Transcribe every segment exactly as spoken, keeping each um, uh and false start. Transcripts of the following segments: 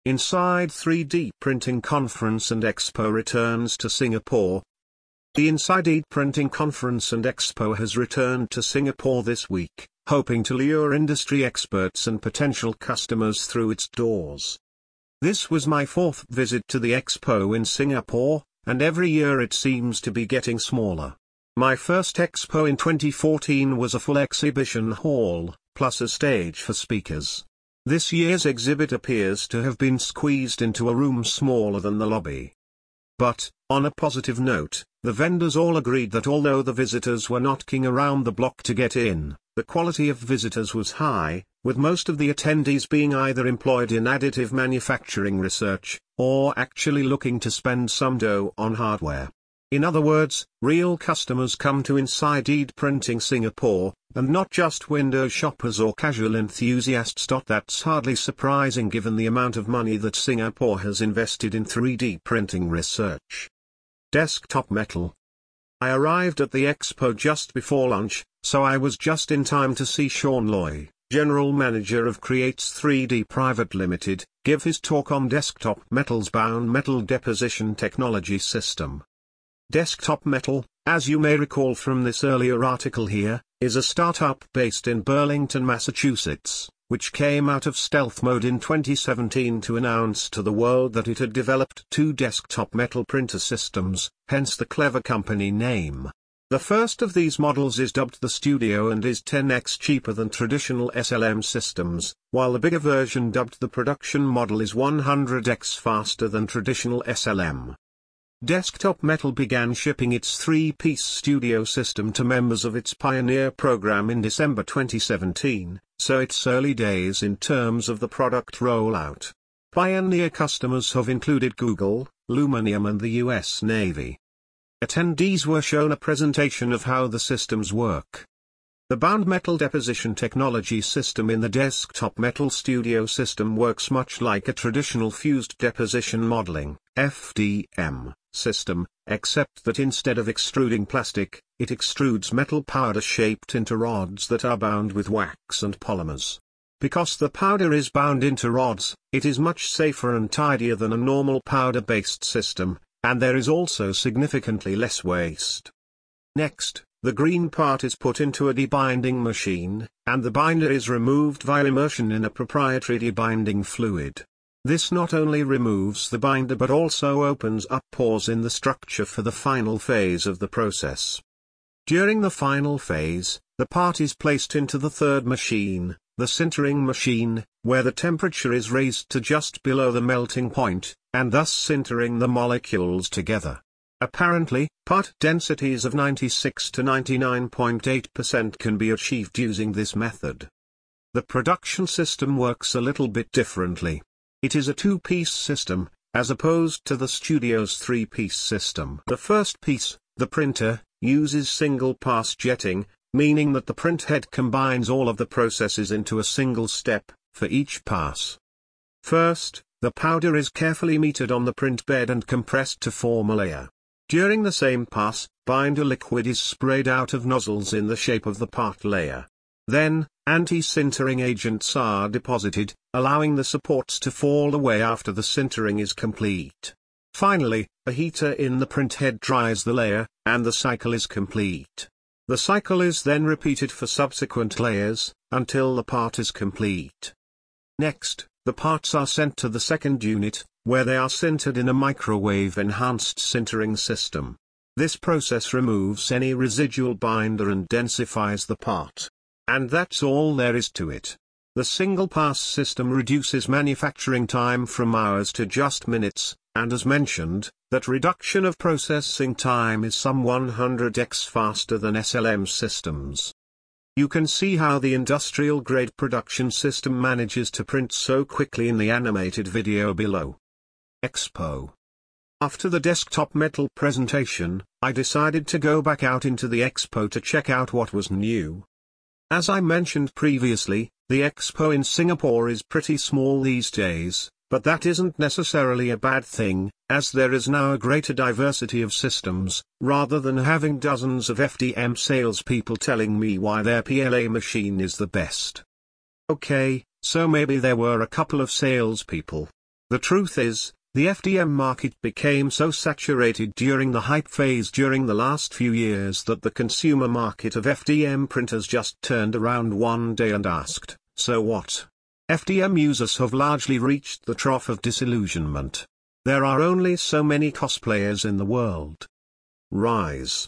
Inside three D Printing Conference and Expo returns to Singapore. The Inside Printing Conference and Expo has returned to Singapore this week, hoping to lure industry experts and potential customers through its doors. This was my fourth visit to the Expo in Singapore, and every year it seems to be getting smaller. My first Expo in twenty fourteen was a full exhibition hall, plus a stage for speakers. This year's exhibit appears to have been squeezed into a room smaller than the lobby. But, on a positive note, the vendors all agreed that although the visitors were knocking around the block to get in, the quality of visitors was high, with most of the attendees being either employed in additive manufacturing research, or actually looking to spend some dough on hardware. In other words, real customers come to Inside Printing Singapore, and not just window shoppers or casual enthusiasts. That's hardly surprising given the amount of money that Singapore has invested in three D printing research. Desktop Metal. I arrived at the Expo just before lunch, so I was just in time to see Sean Loy, General Manager of Creates three D Private Limited, give his talk on Desktop Metal's bound metal deposition technology system. Desktop Metal, as you may recall from this earlier article here, is a startup based in Burlington, Massachusetts, which came out of stealth mode in twenty seventeen to announce to the world that it had developed two desktop metal printer systems, hence the clever company name. The first of these models is dubbed the Studio and is ten x cheaper than traditional S L M systems, while the bigger version dubbed the Production model is one hundred x faster than traditional S L M. Desktop Metal began shipping its three-piece Studio system to members of its Pioneer program in December twenty seventeen, so it's early days in terms of the product rollout. Pioneer customers have included Google, Luminium and the U S Navy. Attendees were shown a presentation of how the systems work. The bound metal deposition technology system in the Desktop Metal Studio system works much like a traditional fused deposition modeling (F D M) system, except that instead of extruding plastic, it extrudes metal powder shaped into rods that are bound with wax and polymers. Because the powder is bound into rods, it is much safer and tidier than a normal powder-based system, and there is also significantly less waste. Next, the green part is put into a debinding machine, and the binder is removed via immersion in a proprietary debinding fluid. This not only removes the binder but also opens up pores in the structure for the final phase of the process. During the final phase, the part is placed into the third machine, the sintering machine, where the temperature is raised to just below the melting point, and thus sintering the molecules together. Apparently, part densities of ninety-six to ninety-nine point eight percent can be achieved using this method. The production system works a little bit differently. It is a two-piece system, as opposed to the Studio's three-piece system. The first piece, the printer, uses single-pass jetting, meaning that the print head combines all of the processes into a single step, for each pass. First, the powder is carefully metered on the print bed and compressed to form a layer. During the same pass, binder liquid is sprayed out of nozzles in the shape of the part layer. Then, anti-sintering agents are deposited, allowing the supports to fall away after the sintering is complete. Finally, a heater in the print head dries the layer, and the cycle is complete. The cycle is then repeated for subsequent layers, until the part is complete. Next, the parts are sent to the second unit, where they are sintered in a microwave-enhanced sintering system. This process removes any residual binder and densifies the part. And that's all there is to it. The single-pass system reduces manufacturing time from hours to just minutes, and as mentioned, that reduction of processing time is some one hundred x faster than S L M systems. You can see how the industrial-grade production system manages to print so quickly in the animated video below. Expo. After the Desktop Metal presentation, I decided to go back out into the Expo to check out what was new. As I mentioned previously, the Expo in Singapore is pretty small these days, but that isn't necessarily a bad thing, as there is now a greater diversity of systems, rather than having dozens of F D M salespeople telling me why their P L A machine is the best. Okay, so maybe there were a couple of salespeople. The truth is, the F D M market became so saturated during the hype phase during the last few years that the consumer market of F D M printers just turned around one day and asked, "So what?" F D M users have largely reached the trough of disillusionment. There are only so many cosplayers in the world. Rise.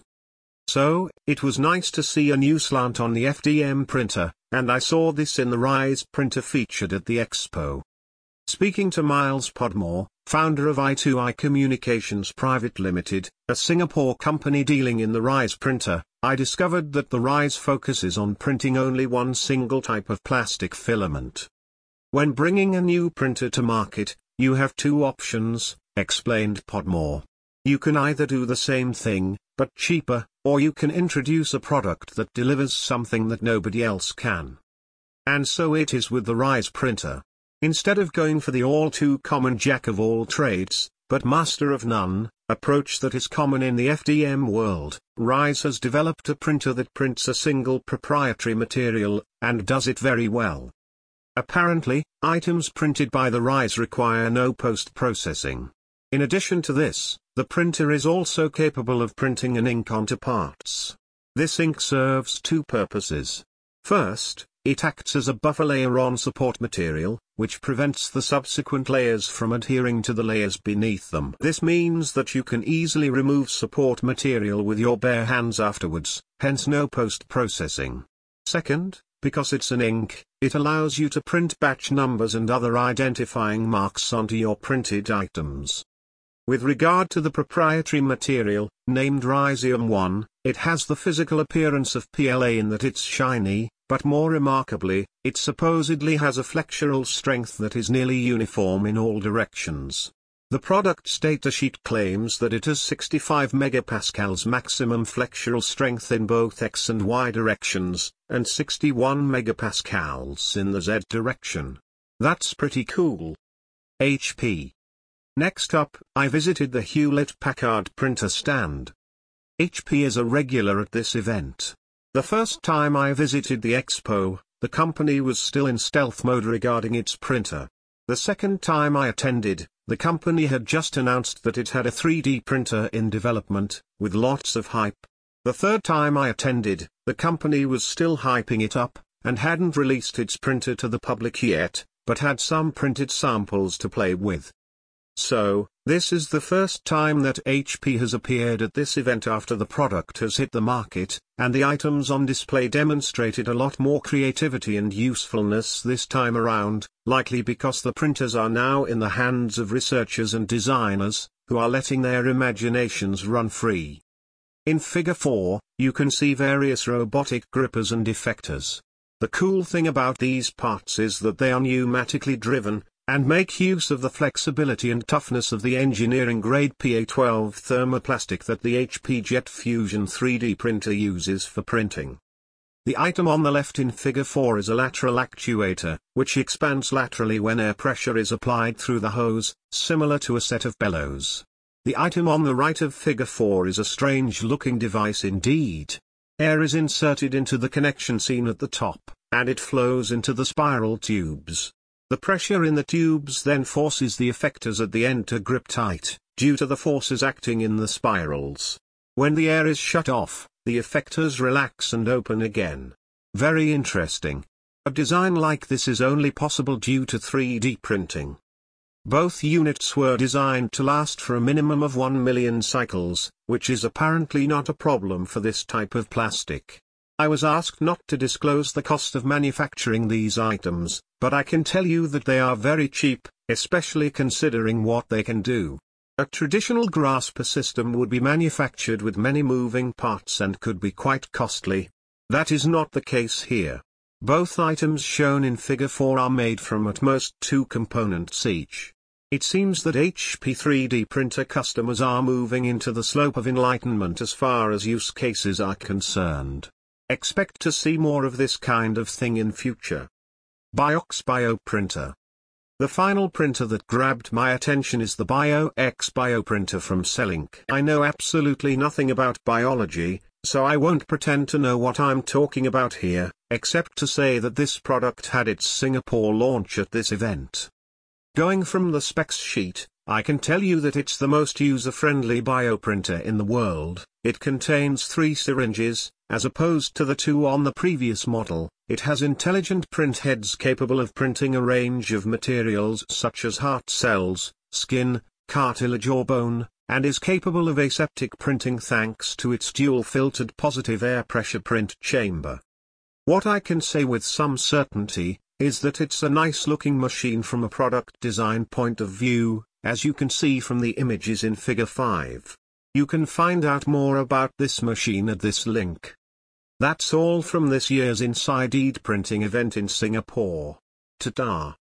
So, it was nice to see a new slant on the F D M printer, and I saw this in the Rise printer featured at the expo. Speaking to Miles Podmore, founder of I two I Communications Private Limited, a Singapore company dealing in the Rise printer, I discovered that the Rise focuses on printing only one single type of plastic filament. When bringing a new printer to market, you have two options, explained Podmore. You can either do the same thing, but cheaper, or you can introduce a product that delivers something that nobody else can. And so it is with the Rise printer. Instead of going for the all-too-common jack-of-all-trades, but master-of-none, approach that is common in the F D M world, Rise has developed a printer that prints a single proprietary material, and does it very well. Apparently, items printed by the Rise require no post-processing. In addition to this, the printer is also capable of printing an ink onto parts. This ink serves two purposes. First, it acts as a buffer layer on support material, which prevents the subsequent layers from adhering to the layers beneath them. This means that you can easily remove support material with your bare hands afterwards, hence no post-processing. Second, because it's an ink, it allows you to print batch numbers and other identifying marks onto your printed items. With regard to the proprietary material, named Risium one, it has the physical appearance of P L A in that it's shiny, but more remarkably, it supposedly has a flexural strength that is nearly uniform in all directions. The product's datasheet claims that it has sixty-five megapascals maximum flexural strength in both X and Y directions, and sixty-one megapascals in the Z direction. That's pretty cool. H P. Next up, I visited the Hewlett-Packard printer stand. H P is a regular at this event. The first time I visited the expo, the company was still in stealth mode regarding its printer. The second time I attended, the company had just announced that it had a three D printer in development, with lots of hype. The third time I attended, the company was still hyping it up, and hadn't released its printer to the public yet, but had some printed samples to play with. So, this is the first time that H P has appeared at this event after the product has hit the market, and the items on display demonstrated a lot more creativity and usefulness this time around, likely because the printers are now in the hands of researchers and designers, who are letting their imaginations run free. In Figure four, you can see various robotic grippers and effectors. The cool thing about these parts is that they are pneumatically driven, and make use of the flexibility and toughness of the engineering-grade P A twelve thermoplastic that the H P Jet Fusion three D printer uses for printing. The item on the left in Figure four is a lateral actuator, which expands laterally when air pressure is applied through the hose, similar to a set of bellows. The item on the right of Figure four is a strange-looking device indeed. Air is inserted into the connection scene at the top, and it flows into the spiral tubes. The pressure in the tubes then forces the effectors at the end to grip tight, due to the forces acting in the spirals. When the air is shut off, the effectors relax and open again. Very interesting. A design like this is only possible due to three D printing. Both units were designed to last for a minimum of one million cycles, which is apparently not a problem for this type of plastic. I was asked not to disclose the cost of manufacturing these items, but I can tell you that they are very cheap, especially considering what they can do. A traditional grasper system would be manufactured with many moving parts and could be quite costly. That is not the case here. Both items shown in Figure four are made from at most two components each. It seems that H P three D printer customers are moving into the slope of enlightenment as far as use cases are concerned. Expect to see more of this kind of thing in future. Biox Bioprinter. The final printer that grabbed my attention is the BioX Bioprinter from Cellink. I know absolutely nothing about biology, so I won't pretend to know what I'm talking about here, except to say that this product had its Singapore launch at this event. Going from the specs sheet, I can tell you that it's the most user-friendly bioprinter in the world. It contains three syringes, as opposed to the two on the previous model. It has intelligent print heads capable of printing a range of materials such as heart cells, skin, cartilage or bone, and is capable of aseptic printing thanks to its dual-filtered positive air pressure print chamber. What I can say with some certainty is that it's a nice-looking machine from a product design point of view, as you can see from the images in figure five. You can find out more about this machine at this link. That's all from this year's Inside Eid Printing event in Singapore. Ta-da!